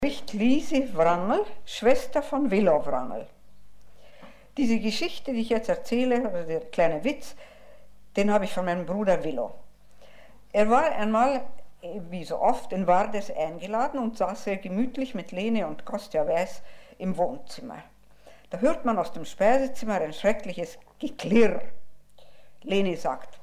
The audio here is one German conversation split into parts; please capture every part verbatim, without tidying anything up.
Spricht Lisi Wrangel, Schwester von Willow Wrangel. Diese Geschichte, die ich jetzt erzähle, also der kleine Witz, den habe ich von meinem Bruder Willow. Er war einmal, wie so oft, in Vardes eingeladen und saß sehr gemütlich mit Lene und Kostja Weiß im Wohnzimmer. Da hört man aus dem Speisezimmer ein schreckliches Geklirr. Lene sagt,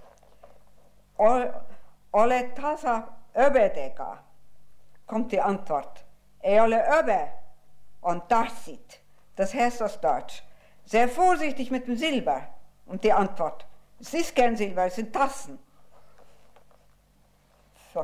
Ole tasa öbedega, kommt die Antwort. Eole öbe und tassit. Das heißt auf Deutsch, sehr vorsichtig mit dem Silber. Und die Antwort, es ist kein Silber, es sind Tassen. So.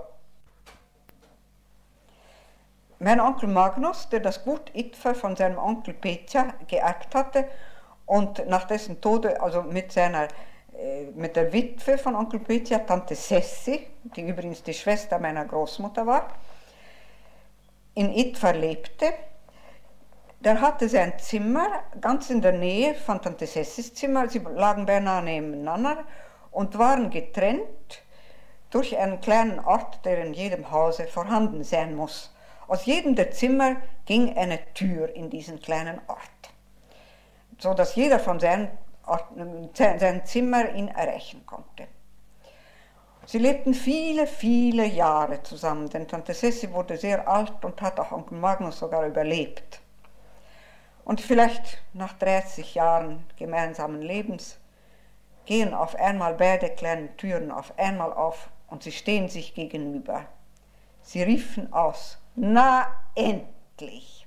Mein Onkel Magnus, der das Gut Itfer von seinem Onkel Petja geerbt hatte und nach dessen Tode, also mit seiner äh, mit der Witwe von Onkel Petja, Tante Sessi, die übrigens die Schwester meiner Großmutter war, in Itfer lebte, der hatte sein Zimmer ganz in der Nähe von Tante Sessis Zimmer. Sie lagen beinahe nebeneinander und waren getrennt durch einen kleinen Ort, der in jedem Hause vorhanden sein muss. Aus jedem der Zimmer ging eine Tür in diesen kleinen Ort, so dass jeder von seinem, Ort, sein Zimmer ihn erreichen konnte. Sie lebten viele, viele Jahre zusammen, denn Tante Sessi wurde sehr alt und hat auch Onkel Magnus sogar überlebt. Und vielleicht nach dreißig Jahren gemeinsamen Lebens gehen auf einmal beide kleinen Türen auf einmal auf und sie stehen sich gegenüber. Sie riefen aus, na endlich!